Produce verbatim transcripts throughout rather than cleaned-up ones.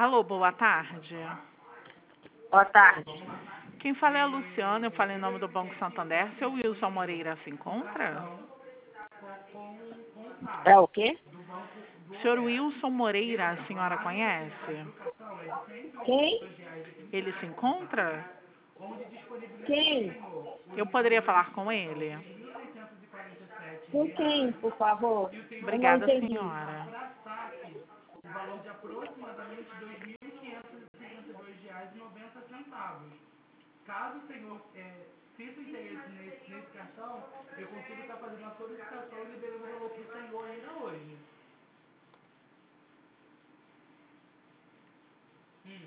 Alô, boa tarde. Boa tarde. Quem fala é a Luciana, eu falo em nome do Banco Santander. Seu Wilson Moreira se encontra? É o quê? Senhor Wilson Moreira, a senhora conhece? Quem? Ele se encontra? Quem? Eu poderia falar com ele? Com quem, por favor? Eu não Obrigada, entendi. senhora. O valor de aproximadamente dois mil quinhentos e cinquenta e dois reais e noventa centavos. Caso o senhor é, sinta interesse nesse, nesse cartão, eu consigo estar fazendo uma solicitação e liberando o valor para o senhor ainda hoje. Hum.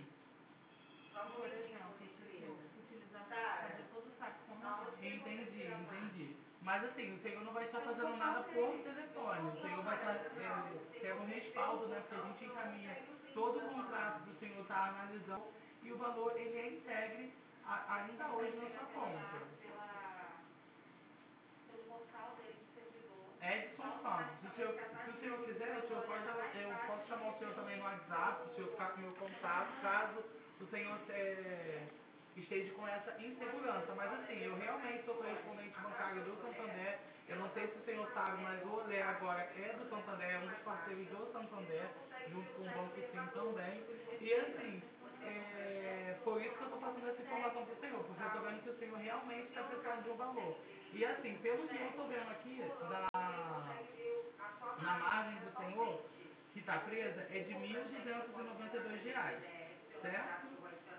Entendi, entendi. Mas assim, o senhor não vai estar fazendo nada por telefone. O senhor vai estar é, tendo um respaldo, né? Porque a gente encaminha todo o contrato que o senhor está analisando e o valor ele é integre a, ainda hoje na sua conta. Edson Santos. Se o, senhor, se o senhor quiser, o senhor pode, eu posso chamar o senhor também no WhatsApp, o senhor ficar com o meu contato, caso o senhor é, esteja com essa insegurança. Mas assim, eu realmente sou correspondente bancário do Santander. Eu não sei se o senhor sabe, mas o Olé agora é do Santander, é um dos parceiros do Santander, junto com o Banco Sim também. E assim, é, por isso que eu estou passando essa informação para o senhor, porque eu estou vendo que o senhor realmente está precisando de um valor. E assim, pelo que eu estou vendo aqui, da, na margem do senhor, que está presa, é de mil duzentos e noventa e dois reais, certo?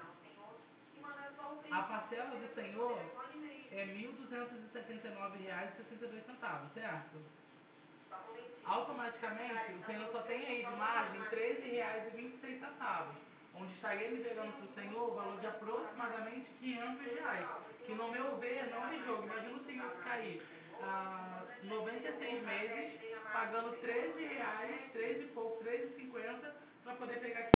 A parcela do senhor é mil duzentos e setenta e nove reais e sessenta e dois centavos, certo? Automaticamente, o senhor só tem aí de margem treze reais e vinte e seis centavos, onde estaria liberando para o senhor o valor de aproximadamente quinhentos reais, que no meu ver não é jogo. Imagina o senhor ficar aí ah, noventa e seis meses, pagando treze reais, treze e pouco, treze e cinquenta, para poder pegar